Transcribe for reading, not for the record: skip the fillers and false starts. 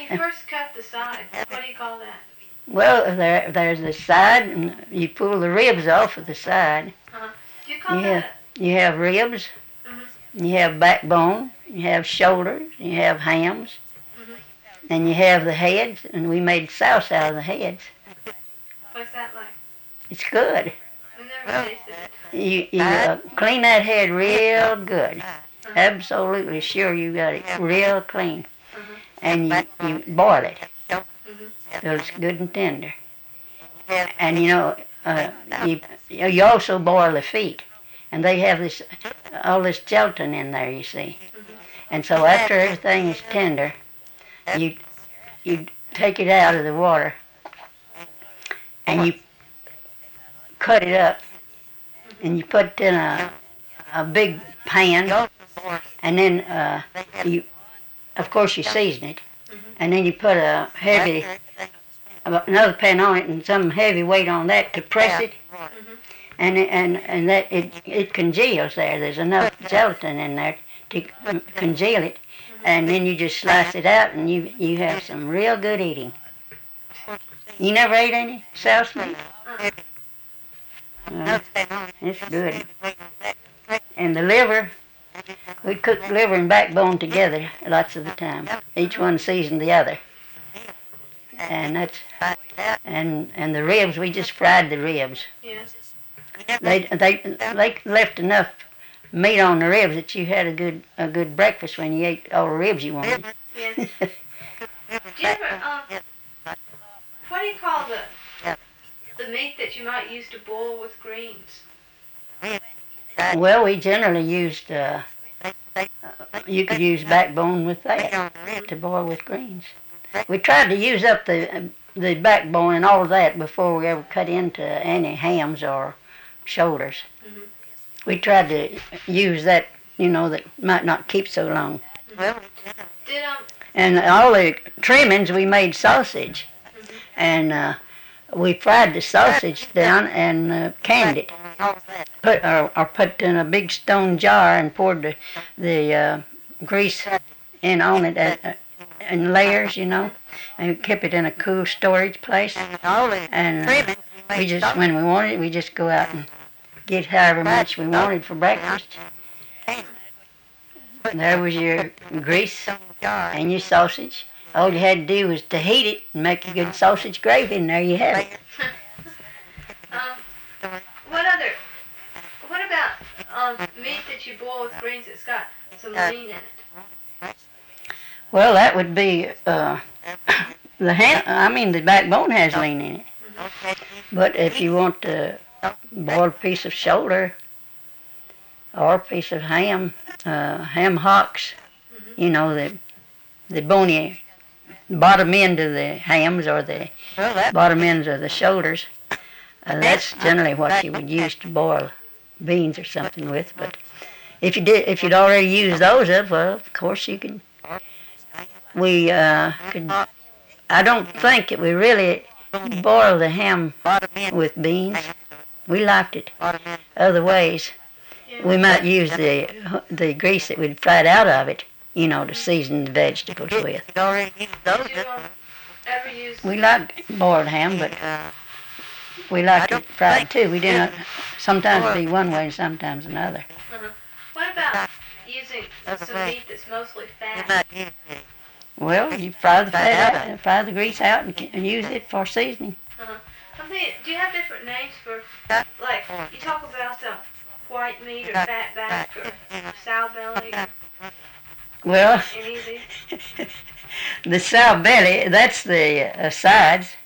you first cut the side, what do you call that? Well, there's the side, and you pull the ribs off of the side. Do you call that? You have ribs, you have backbone, you have shoulders, you have hams, and you have the heads, and we made sauce out of the heads. What's that like? It's good. I've never tasted it. You clean that head real good. Absolutely sure you got it real clean. And you boil it till it's good and tender. And you also boil the feet. And they have all this gelatin in there, you see. And so after everything is tender, you take it out of the water and you cut it up and you put it in a big pan, and then of course you season it, and then you put another pan on it and some heavy weight on that to press it, and that it congeals there. There's enough gelatin in there to congeal it, and then you just slice it out and you have some real good eating. You never ate any souse meat? It's good. And the liver, we cook liver and backbone together lots of the time. Each one seasoned the other. And and the ribs, we just fried the ribs. Yes. They left enough meat on the ribs that you had a good breakfast when you ate all the ribs you wanted. Yes. Do you ever, what do you call the meat that you might use to boil with greens? Well, we generally used, you could use backbone with that to boil with greens. We tried to use up the backbone and all of that before we ever cut into any hams or shoulders. We tried to use that, that might not keep so long. And all the trimmings, we made sausage. And we fried the sausage down and canned it. Put it in a big stone jar and poured the grease in on it in layers, and kept it in a cool storage place. And we just, when we wanted it, we just go out and get however much we wanted for breakfast. There was your grease and your sausage. All you had to do was to heat it and make a good sausage gravy, and there you have it. What about meat that you boil with greens that's got some lean in it? Well, that would be the backbone has lean in it. But if you want to boil a piece of shoulder or a piece of ham hocks, the bony bottom end of the hams or the bottom ends of the shoulders, that's generally what you would use to boil beans or something with. But if you'd already used those up, well, of course you could. We could. I don't think that we really boiled the ham with beans. We liked it other ways. We might use the grease that we'd fried out of it, to season the vegetables with. We liked boiled ham, but we liked it fried too. We didn't sometimes be one way and sometimes another. What about using some meat that's mostly fat? Well, you fry the fat out, fry the grease out, and use it for seasoning. Do you have different names for, like, you talk about white meat or fat back or sow belly? Well, any of these? the sow belly, that's the sides,